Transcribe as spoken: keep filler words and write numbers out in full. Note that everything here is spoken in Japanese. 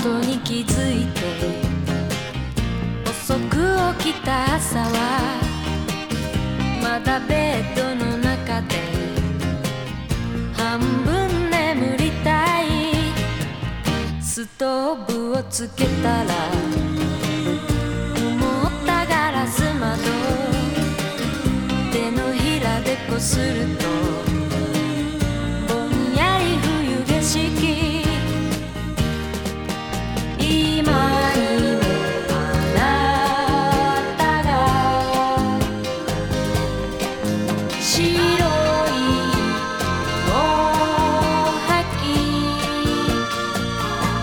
ことに気づいて遅く起きた朝はまだベッドの中で半分眠りたい。ストーブをつけたら曇ったガラス窓手のひらでこすると